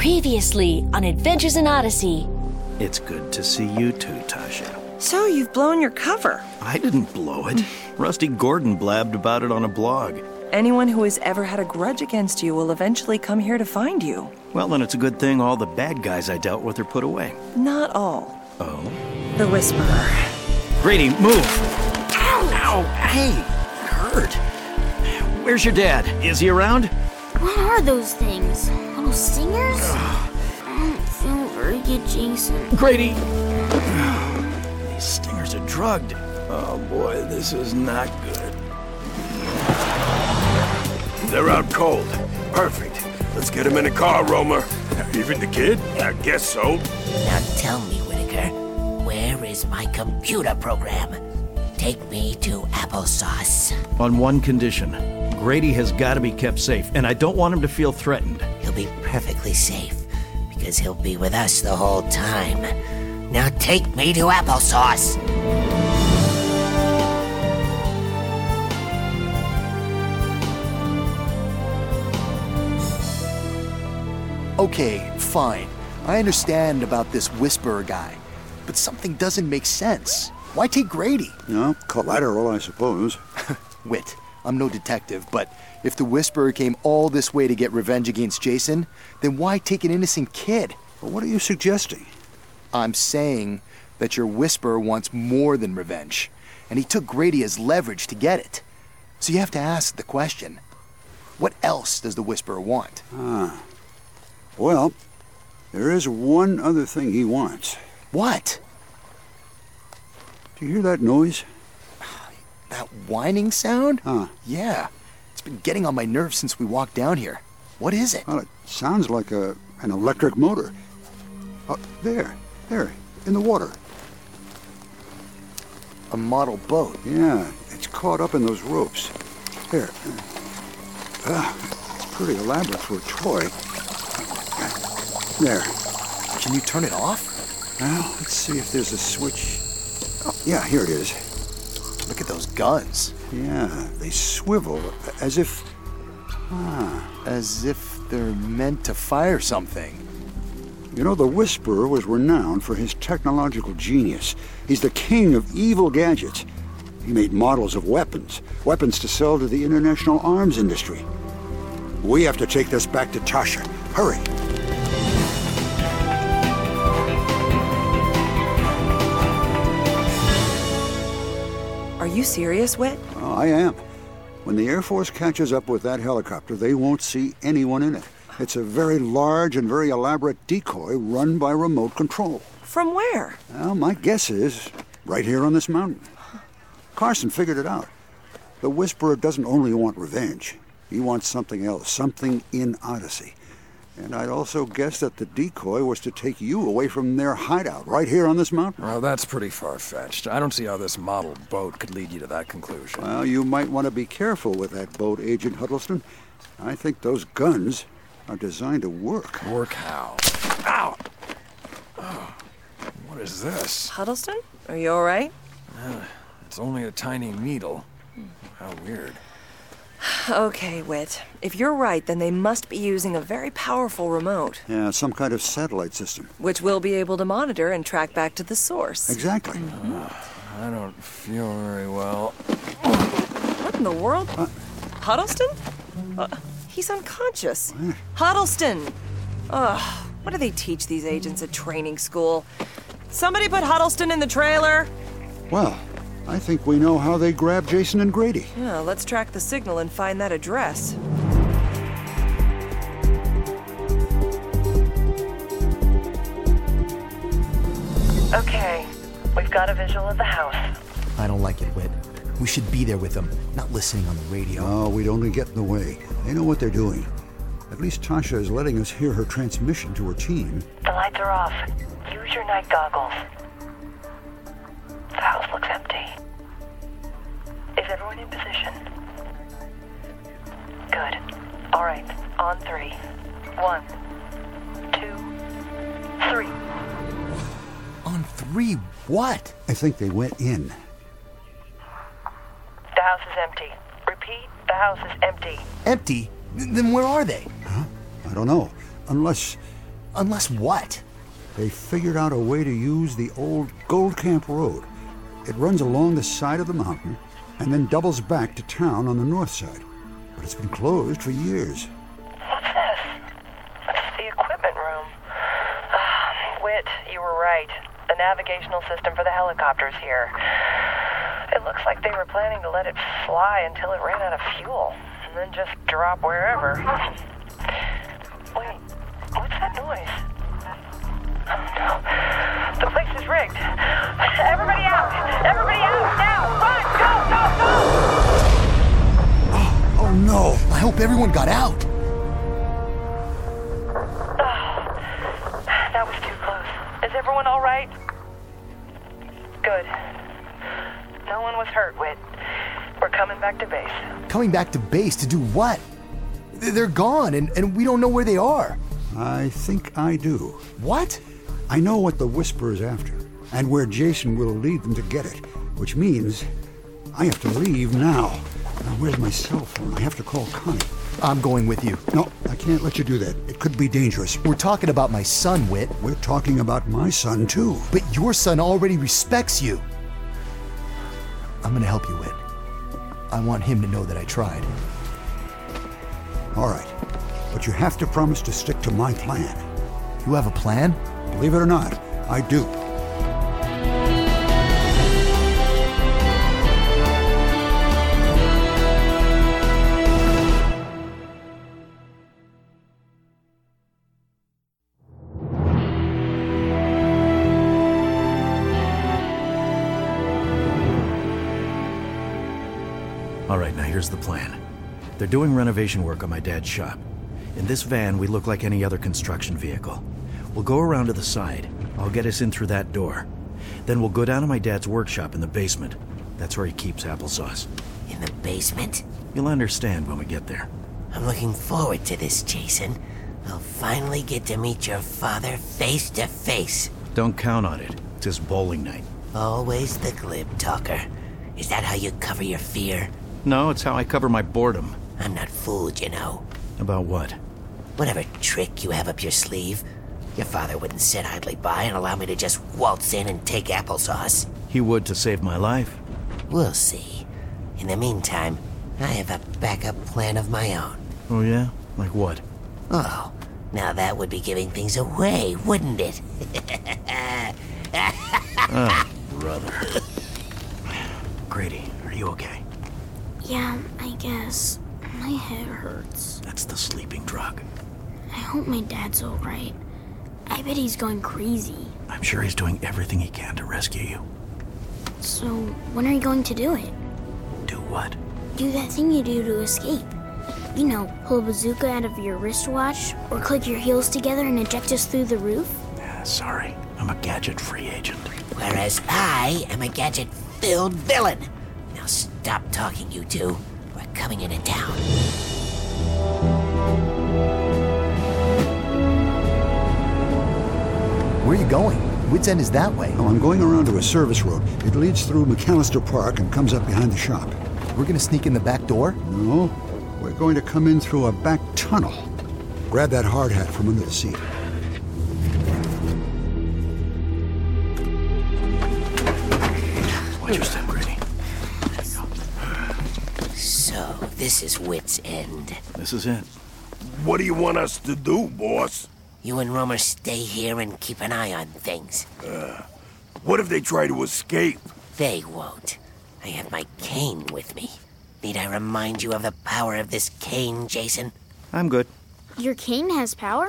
Previously on Adventures in Odyssey. It's good to see you too, Tasha. So you've blown your cover. I didn't blow it. Rusty Gordon blabbed about it on a blog. Anyone who has ever had a grudge against you will eventually come here to find you. Well, then it's a good thing all the bad guys I dealt with are put away. Not all. Oh? The Whisperer. Grady, move! Ow! Ow! Hey! It hurt. Where's your dad? Is he around? What are those things? Little stingers? I don't feel very good, Jason. Grady! These stingers are drugged. Oh boy, this is not good. They're out cold. Perfect. Let's get him in a car, Romer. Even the kid? I guess so. Now tell me, Whitaker, where is my computer program? Take me to Applesauce. On one condition. Grady has got to be kept safe, and I don't want him to feel threatened. He'll be perfectly safe, because he'll be with us the whole time. Now take me to Applesauce. Okay, fine. I understand about this Whisperer guy, but something doesn't make sense. Why take Grady? No, collateral, I suppose. Wit, I'm no detective, but if the Whisperer came all this way to get revenge against Jason, then why take an innocent kid? Well, what are you suggesting? I'm saying that your Whisperer wants more than revenge, and he took Grady as leverage to get it. So you have to ask the question, what else does the Whisperer want? Well, there is one other thing he wants. What? Do you hear that noise? That whining sound? Huh. Yeah. It's been getting on my nerves since we walked down here. What is it? Well, it sounds like an electric motor. There, in the water. A model boat. Yeah, it's caught up in those ropes. There. It's pretty elaborate for a toy. There. Can you turn it off? Well, let's see if there's a switch. Oh, yeah, here it is. Look at those guns. Yeah, they swivel as if... As if they're meant to fire something. You know, the Whisperer was renowned for his technological genius. He's the king of evil gadgets. He made models of weapons to sell to the international arms industry. We have to take this back to Tasha. Hurry. Are you serious, Wit? Oh, I am. When the Air Force catches up with that helicopter, they won't see anyone in it. It's a very large and very elaborate decoy run by remote control. From where? Well, my guess is right here on this mountain. Carson figured it out. The Whisperer doesn't only want revenge. He wants something else, something in Odyssey. And I'd also guess that the decoy was to take you away from their hideout right here on this mountain. Well, that's pretty far-fetched. I don't see how this model boat could lead you to that conclusion. Well, you might want to be careful with that boat, Agent Huddleston. I think those guns are designed to work. Work how? Ow! Oh, what is this? Huddleston? Are you all right? It's only a tiny needle. How weird. Okay, Wit. If you're right, then they must be using a very powerful remote. Yeah, some kind of satellite system. Which we'll be able to monitor and track back to the source. Exactly. I don't feel very well. What in the world? Huddleston? He's unconscious. Huddleston! Ugh, what do they teach these agents at training school? Somebody put Huddleston in the trailer! Well, I think we know how they grabbed Jason and Grady. Yeah, let's track the signal and find that address. Okay, we've got a visual of the house. I don't like it, Wit. We should be there with them, not listening on the radio. No, we'd only get in the way. They know what they're doing. At least Tasha is letting us hear her transmission to her team. The lights are off. Use your night goggles. The house looks empty. Is everyone in position? Good. All right, on 3. 1, 2, 3. On 3 what? I think they went in. The house is empty. Repeat, the house is empty. Empty? Then where are they? Huh? I don't know. Unless Unless what? They figured out a way to use the old Gold Camp Road. It runs along the side of the mountain and then doubles back to town on the north side. But it's been closed for years. What's this? It's the equipment room. Whit, you were right. The navigational system for the helicopters here. It looks like they were planning to let it fly until it ran out of fuel, and then just drop wherever. Wait, what's that noise? Oh no, the place is rigged. Everybody out! Everybody out now! Run! Go! Oh no! I hope everyone got out. That was too close. Is everyone all right? Good. No one was hurt, Whit. We're coming back to base. Coming back to base to do what? They're gone, and we don't know where they are. I think I do. What? I know what the Whisper is after, and where Jason will lead them to get it, which means I have to leave now. Now, where's my cell phone? I have to call Connie. I'm going with you. No, I can't let you do that. It could be dangerous. We're talking about my son, Whit. We're talking about my son, too. But your son already respects you. I'm gonna help you, Whit. I want him to know that I tried. All right, but you have to promise to stick to my plan. You have a plan? Believe it or not, I do. All right, now here's the plan. They're doing renovation work on my dad's shop. In this van, we look like any other construction vehicle. We'll go around to the side. I'll get us in through that door. Then we'll go down to my dad's workshop in the basement. That's where he keeps applesauce. In the basement? You'll understand when we get there. I'm looking forward to this, Jason. I'll finally get to meet your father face to face. Don't count on it. It's his bowling night. Always the glib talker. Is that how you cover your fear? No, it's how I cover my boredom. I'm not fooled, you know. About what? Whatever trick you have up your sleeve. Your father wouldn't sit idly by and allow me to just waltz in and take applesauce. He would to save my life. We'll see. In the meantime, I have a backup plan of my own. Oh yeah? Like what? Oh, now that would be giving things away, wouldn't it? Oh, brother. Grady, are you okay? Yeah, I guess. My head hurts. That's the sleeping drug. I hope my dad's all right. I bet he's going crazy. I'm sure he's doing everything he can to rescue you. So, when are you going to do it? Do what? Do that thing you do to escape. You know, pull a bazooka out of your wristwatch, or click your heels together and eject us through the roof? Sorry, I'm a gadget-free agent. Whereas I am a gadget-filled villain. Now stop talking, you two. We're coming into town. Where are you going? Which end is that way? Oh, I'm going around to a service road. It leads through McAllister Park and comes up behind the shop. We're gonna sneak in the back door? No, we're going to come in through a back tunnel. Grab that hard hat from under the seat. Watch your step, Grady. So, this is Whit's End. This is it. What do you want us to do, boss? You and Romer stay here and keep an eye on things. What if they try to escape? They won't. I have my cane with me. Need I remind you of the power of this cane, Jason? I'm good. Your cane has power?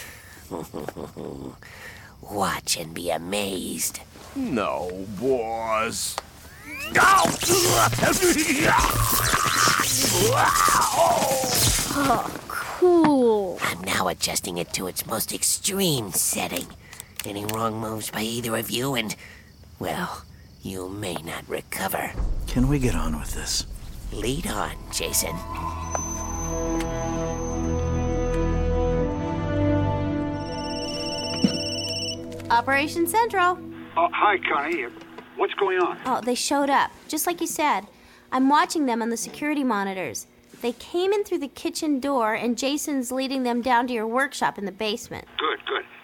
Watch and be amazed. No, boss. Oh, cool. I'm now adjusting it to its most extreme setting. Any wrong moves by either of you and, well, you may not recover. Can we get on with this? Lead on, Jason. Operation Central. Hi, Connie. What's going on? Oh, they showed up, just like you said. I'm watching them on the security monitors. They came in through the kitchen door, and Jason's leading them down to your workshop in the basement. Good, good.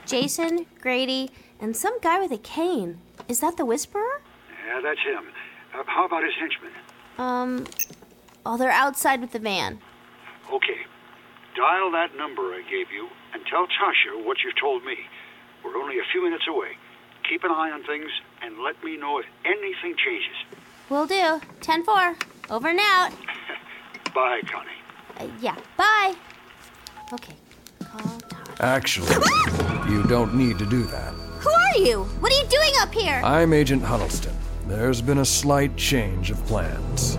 Jason, Grady, and some guy with a cane. Is that the Whisperer? Yeah, that's him. How about his henchmen? Oh, they're outside with the van. Okay. Dial that number I gave you and tell Tasha what you've told me. We're only a few minutes away. Keep an eye on things and let me know if anything changes. Will do. 10-4. Over and out. Bye, Connie. Yeah, bye. Okay. Call Tasha. Actually, you don't need to do that. Who are you? What are you doing up here? I'm Agent Huddleston. There's been a slight change of plans.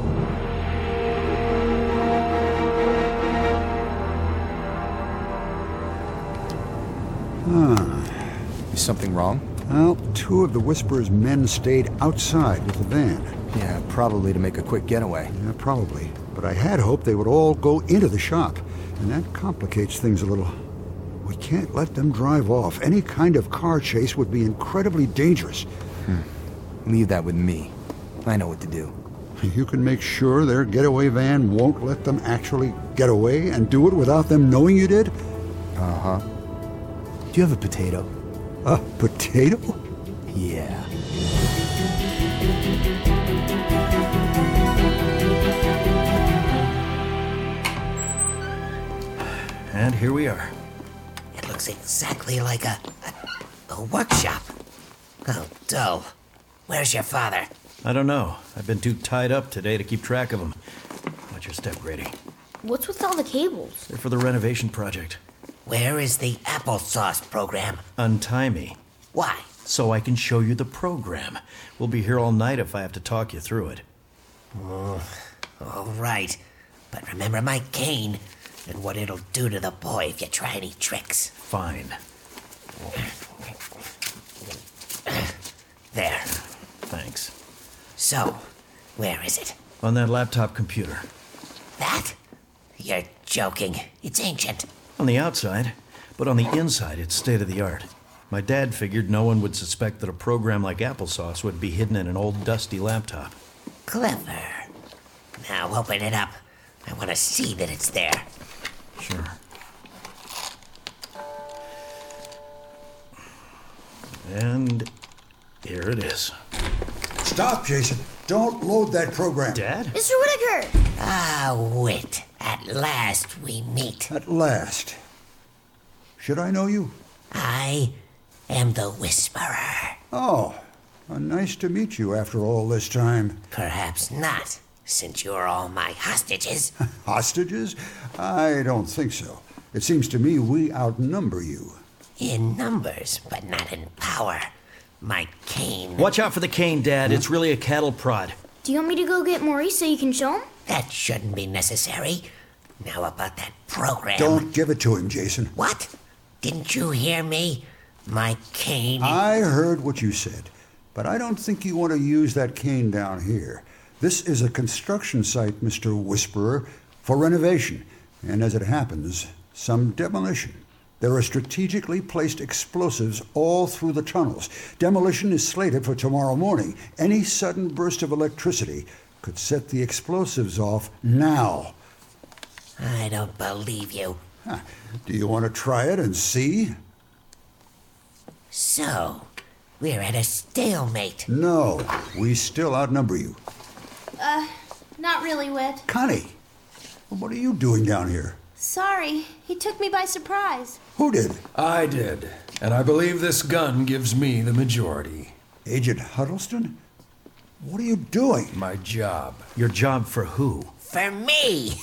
Is something wrong? Well, 2 of the Whisperer's men stayed outside with the van. Yeah, probably to make a quick getaway. Yeah, probably. But I had hoped they would all go into the shop, and that complicates things a little. We can't let them drive off. Any kind of car chase would be incredibly dangerous. Leave that with me. I know what to do. You can make sure their getaway van won't let them actually get away and do it without them knowing you did? Uh-huh. Do you have a potato? A potato? Yeah. And here we are. It looks exactly like a workshop. Oh, dull. Where's your father? I don't know. I've been too tied up today to keep track of him. Watch your step, Grady. What's with all the cables? They're for the renovation project. Where is the applesauce program? Untie me. Why? So I can show you the program. We'll be here all night if I have to talk you through it. All right. But remember my cane and what it'll do to the boy if you try any tricks. Fine. There. Thanks. So, where is it? On that laptop computer. That? You're joking. It's ancient. On the outside, but on the inside, it's state-of-the-art. My dad figured no one would suspect that a program like applesauce would be hidden in an old, dusty laptop. Clever. Now open it up. I want to see that it's there. Sure. And here it is. Stop, Jason. Don't load that program. Dad? Mr. Whitaker! Ah, Wit. At last we meet. At last. Should I know you? I am the Whisperer. Oh, nice to meet you after all this time. Perhaps not, since you're all my hostages. Hostages? I don't think so. It seems to me we outnumber you. In numbers, but not in power. My cane... Watch out for the cane, Dad. It's really a cattle prod. Do you want me to go get Maurice so you can show him? That shouldn't be necessary. Now about that program... Don't give it to him, Jason. What? Didn't you hear me? My cane... I heard what you said, but I don't think you want to use that cane down here. This is a construction site, Mr. Whisperer, for renovation, and as it happens, some demolition. There are strategically placed explosives all through the tunnels. Demolition is slated for tomorrow morning. Any sudden burst of electricity could set the explosives off now. I don't believe you. Do you want to try it and see? So, we're at a stalemate. No, we still outnumber you. Not really, Whit. Connie, what are you doing down here? Sorry, he took me by surprise. Who did? I did, and I believe this gun gives me the majority. Agent Huddleston? What are you doing? My job. Your job for who? For me!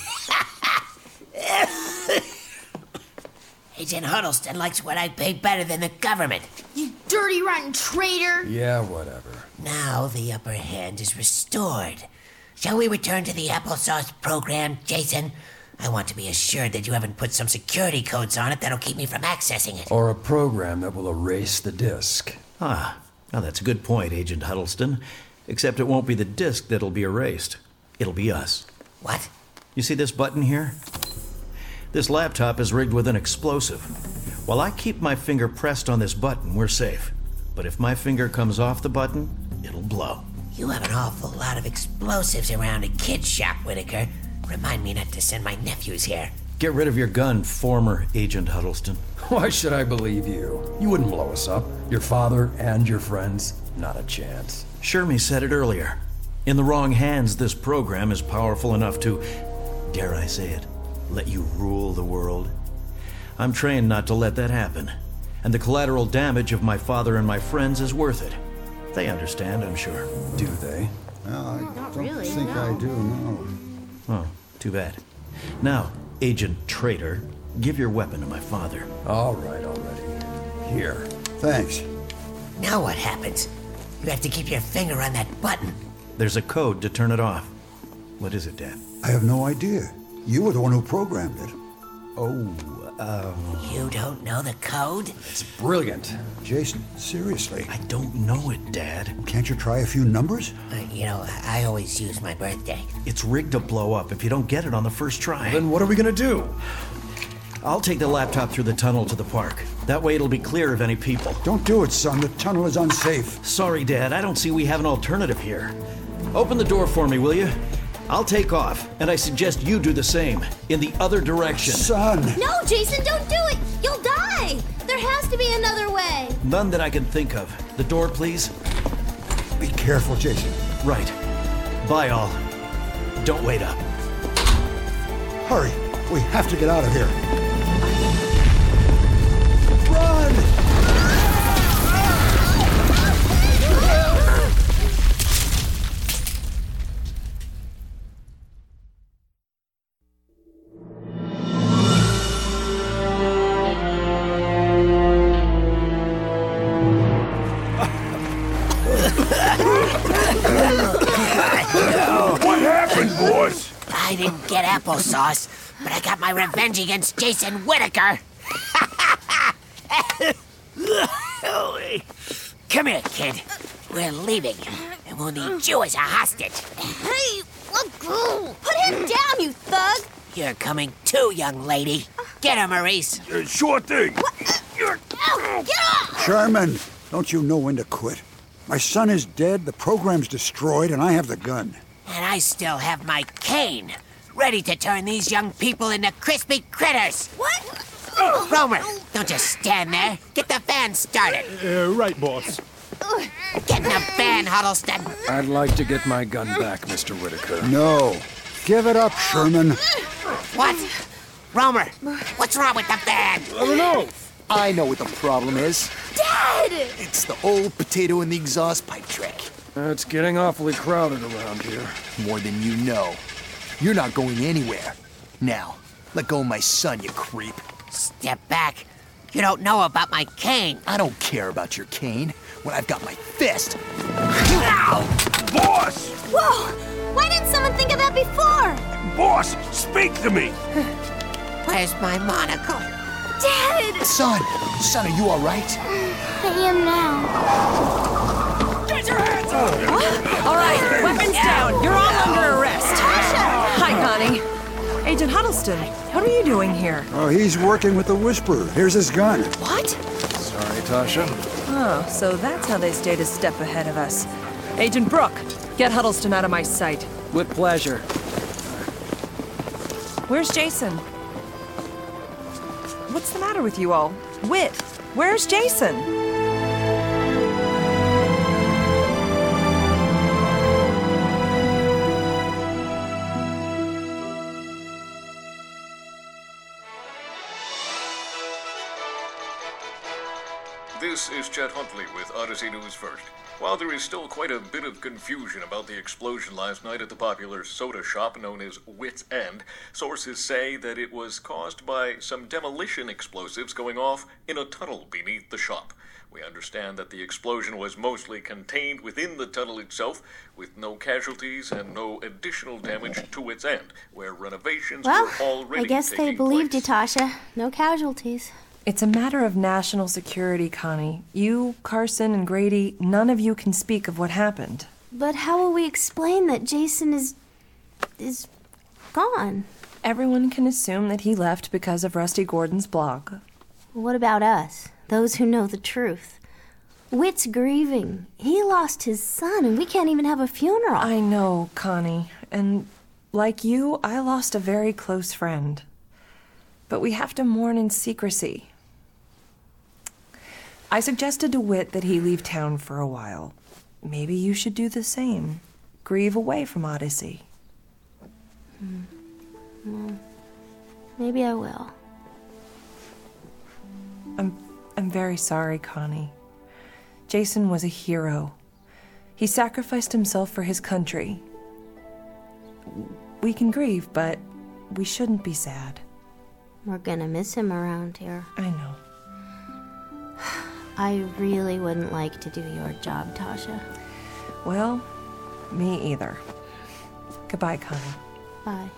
Agent Huddleston likes what I pay better than the government. You dirty, rotten traitor! Yeah, whatever. Now the upper hand is restored. Shall we return to the applesauce program, Jason? I want to be assured that you haven't put some security codes on it that'll keep me from accessing it. Or a program that will erase the disk. Ah, now that's a good point, Agent Huddleston. Except it won't be the disk that'll be erased. It'll be us. What? You see this button here? This laptop is rigged with an explosive. While I keep my finger pressed on this button, we're safe. But if my finger comes off the button, it'll blow. You have an awful lot of explosives around a kid's shop, Whitaker. Remind me not to send my nephews here. Get rid of your gun, former Agent Huddleston. Why should I believe you? You wouldn't blow us up. Your father and your friends, not a chance. Shermie said it earlier. In the wrong hands, this program is powerful enough to, dare I say it, let you rule the world. I'm trained not to let that happen. And the collateral damage of my father and my friends is worth it. They understand, I'm sure. Do they? Well, I Not don't really, think no. I do, no. Oh, too bad. Now, Agent Traitor, give your weapon to my father. All right, already. Here. Thanks. Now what happens? You have to keep your finger on that button. There's a code to turn it off. What is it, Dad? I have no idea. You were the one who programmed it. You don't know the code? It's brilliant. Jason, seriously. I don't know it, Dad. Can't you try a few numbers? I always use my birthday. It's rigged to blow up if you don't get it on the first try. Then what are we gonna do? I'll take the laptop through the tunnel to the park. That way it'll be clear of any people. Don't do it, son. The tunnel is unsafe. Sorry, Dad. I don't see we have an alternative here. Open the door for me, will you? I'll take off, and I suggest you do the same, in the other direction. Son! No, Jason, don't do it! You'll die! There has to be another way! None that I can think of. The door, please. Be careful, Jason. Right. Bye, all. Don't wait up. Hurry. We have to get out of here. Run! What happened, boss? I didn't get applesauce, but I got my revenge against Jason Whitaker. Come here, kid. We're leaving, and we'll need you as a hostage. Hey, let go! Put him down, you thug! You're coming too, young lady. Get her, Maurice. Sure thing. Ow, get off! Sherman, don't you know when to quit? My son is dead, the program's destroyed, and I have the gun. And I still have my cane, ready to turn these young people into crispy critters. What? Romer, don't just stand there. Get the van started. Right, boss. Get in the van, Huddleston. I'd like to get my gun back, Mr. Whitaker. No. Give it up, Sherman. What? Romer, what's wrong with the van? I don't know. I know what the problem is. Dad! It's the old potato in the exhaust pipe trick. It's getting awfully crowded around here. More than you know. You're not going anywhere. Now, let go of my son, you creep. Step back. You don't know about my cane. I don't care about your cane when I've got my fist. Boss! Whoa! Why didn't someone think of that before? Boss, speak to me! Where's my monocle? Dad! Son, are you all right? I am now. Get your hands up! All right, weapons down. You're all under arrest. Hi, Connie. Agent Huddleston, what are you doing here? Oh, he's working with the Whisperer. Here's his gun. What? Sorry, Tasha. Oh, so that's how they stayed a step ahead of us. Agent Brooke, get Huddleston out of my sight. With pleasure. Where's Jason? What's the matter with you all? Whit, where's Jason? This is Chet Huntley with Odyssey News First. While there is still quite a bit of confusion about the explosion last night at the popular soda shop known as Wit's End, sources say that it was caused by some demolition explosives going off in a tunnel beneath the shop. We understand that the explosion was mostly contained within the tunnel itself, with no casualties and no additional damage to Wit's End, where renovations Well, were already I guess they taking believed you, place. Tasha. No casualties. It's a matter of national security, Connie. You, Carson, and Grady, none of you can speak of what happened. But how will we explain that Jason is gone? Everyone can assume that he left because of Rusty Gordon's blog. What about us, those who know the truth? Whit's grieving. He lost his son, and we can't even have a funeral. I know, Connie. And like you, I lost a very close friend. But we have to mourn in secrecy. I suggested to Whit that he leave town for a while. Maybe you should do the same. Grieve away from Odyssey. Maybe I will. I'm very sorry, Connie. Jason was a hero. He sacrificed himself for his country. We can grieve, but we shouldn't be sad. We're gonna miss him around here. I know. I really wouldn't like to do your job, Tasha. Well, me either. Goodbye, Connie. Bye.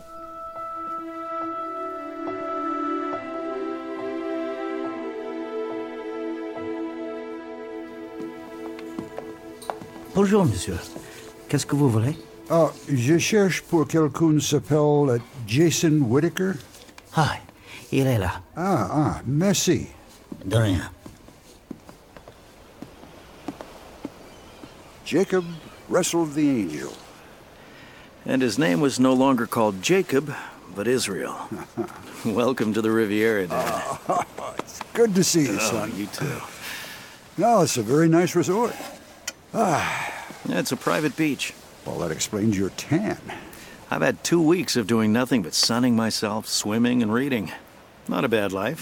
Bonjour, monsieur. Qu'est-ce que vous voulez? Je cherche pour quelqu'un s'appelle Jason Whitaker. Ah, il est là. Merci. De rien. Jacob wrestled the angel. And his name was no longer called Jacob, but Israel. Welcome to the Riviera, Dad. It's good to see you, son. You too. No, it's a very nice resort. It's a private beach. Well, that explains your tan. I've had 2 weeks of doing nothing but sunning myself, swimming, and reading. Not a bad life.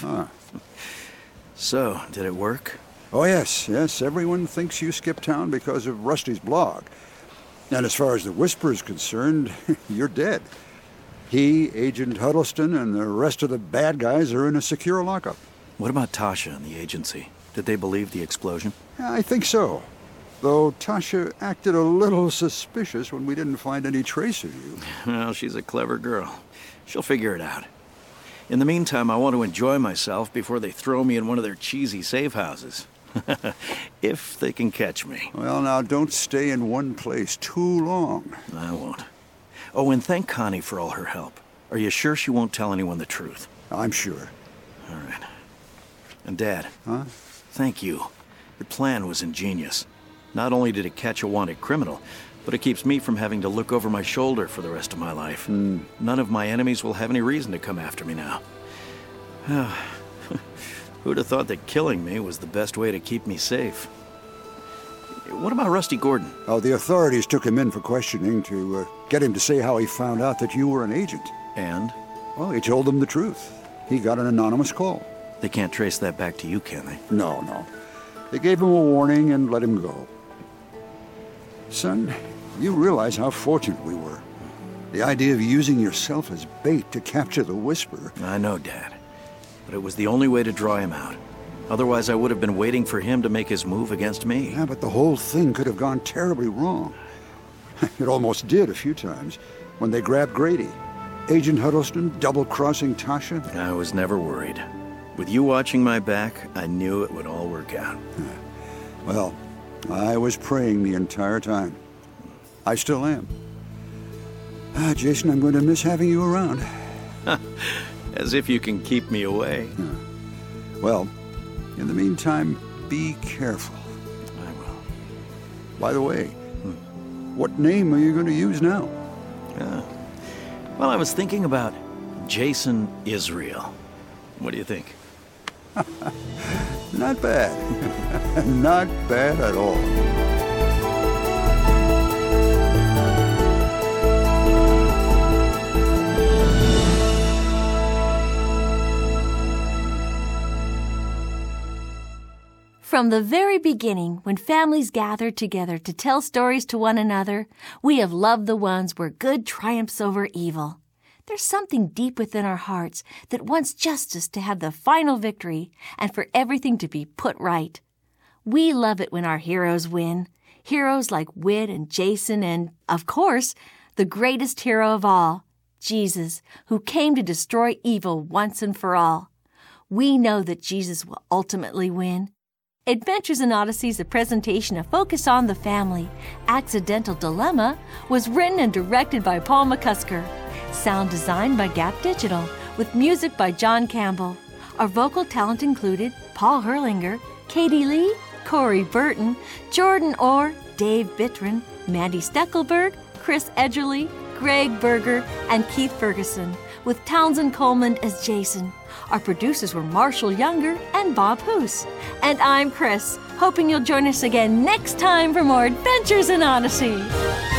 So, did it work? Oh, yes. Everyone thinks you skipped town because of Rusty's blog. And as far as the Whisper is concerned, you're dead. He, Agent Huddleston, and the rest of the bad guys are in a secure lockup. What about Tasha and the agency? Did they believe the explosion? I think so. Though Tasha acted a little suspicious when we didn't find any trace of you. Well, she's a clever girl. She'll figure it out. In the meantime, I want to enjoy myself before they throw me in one of their cheesy safe houses. If they can catch me. Well, now, don't stay in one place too long. I won't. Oh, and thank Connie for all her help. Are you sure she won't tell anyone the truth? I'm sure. All right. And Dad. Huh? Thank you. Your plan was ingenious. Not only did it catch a wanted criminal, but it keeps me from having to look over my shoulder for the rest of my life. None of my enemies will have any reason to come after me now. Who'd have thought that killing me was the best way to keep me safe? What about Rusty Gordon? Oh, the authorities took him in for questioning to get him to say how he found out that you were an agent. And? Well, he told them the truth. He got an anonymous call. They can't trace that back to you, can they? No. They gave him a warning and let him go. Son, you realize how fortunate we were. The idea of using yourself as bait to capture the Whisperer. I know, Dad. But it was the only way to draw him out. Otherwise, I would have been waiting for him to make his move against me. Yeah, but the whole thing could have gone terribly wrong. It almost did a few times. When they grabbed Grady. Agent Huddleston double-crossing Tasha. I was never worried. With you watching my back, I knew it would all work out. Well, I was praying the entire time. I still am. Jason, I'm going to miss having you around. As if you can keep me away. Well, in the meantime, be careful. I will. By the way, what name are you going to use now? Well, I was thinking about Jason Israel. What do you think? Not bad. Not bad at all. From the very beginning, when families gathered together to tell stories to one another, we have loved the ones where good triumphs over evil. There's something deep within our hearts that wants justice to have the final victory and for everything to be put right. We love it when our heroes win. Heroes like Whit and Jason and, of course, the greatest hero of all, Jesus, who came to destroy evil once and for all. We know that Jesus will ultimately win. Adventures in Odyssey is a presentation of Focus on the Family. Accidental Dilemma was written and directed by Paul McCusker. Sound design by Gap Digital, with music by John Campbell. Our vocal talent included Paul Herlinger, Katie Lee, Corey Burton, Jordan Orr, Dave Bittren, Mandy Steckelberg, Chris Edgerly, Greg Berger, and Keith Ferguson, with Townsend Coleman as Jason. Our producers were Marshall Younger and Bob Hoose. And I'm Chris, hoping you'll join us again next time for more Adventures in Odyssey.